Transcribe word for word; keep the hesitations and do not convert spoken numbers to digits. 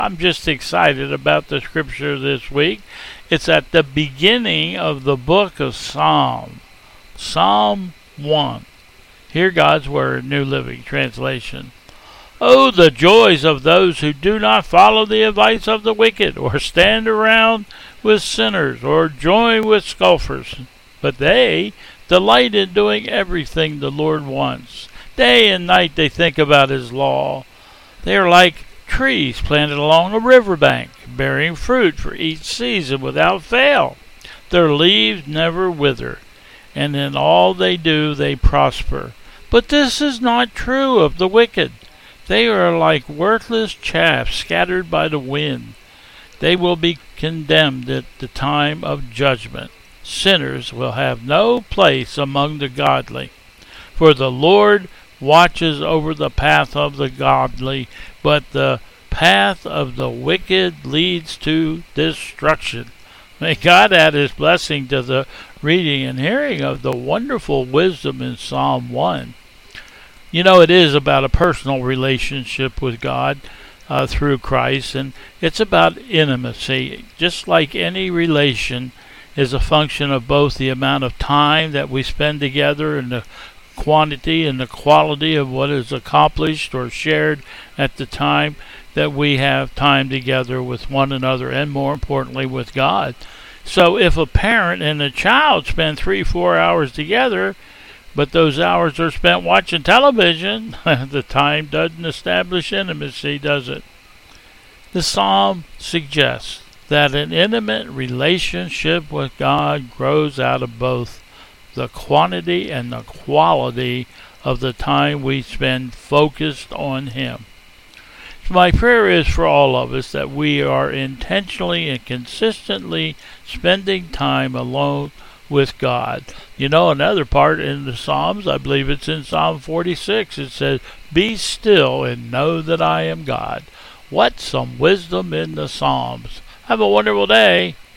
I'm just excited about the scripture this week. It's at the beginning of the book of Psalm. Psalm one. Hear God's Word, New Living Translation. Oh, the joys of those who do not follow the advice of the wicked, or stand around with sinners, or join with scoffers. But they delight in doing everything the Lord wants. Day and night they think about His law. They are like trees planted along a riverbank, bearing fruit for each season without fail. Their leaves never wither, and in all they do they prosper. But this is not true of the wicked. They are like worthless chaff scattered by the wind. They will be condemned at the time of judgment. Sinners will have no place among the godly. For the Lord watches over the path of the godly, but the path of the wicked leads to destruction. May God add His blessing to the reading and hearing of the wonderful wisdom in Psalm one. You know, it is about a personal relationship with God uh, through Christ, and it's about intimacy. Just like any relation is a function of both the amount of time that we spend together and the quantity and the quality of what is accomplished or shared at the time that we have time together with one another, and more importantly with God. So if a parent and a child spend three, four hours together, but those hours are spent watching television, the time doesn't establish intimacy, does it? The psalm suggests that an intimate relationship with God grows out of both the quantity and the quality of the time we spend focused on Him. So my prayer is for all of us that we are intentionally and consistently spending time alone with God. You know, another part in the Psalms, I believe it's in Psalm forty-six, it says, "Be still and know that I am God." What some wisdom in the Psalms. Have a wonderful day.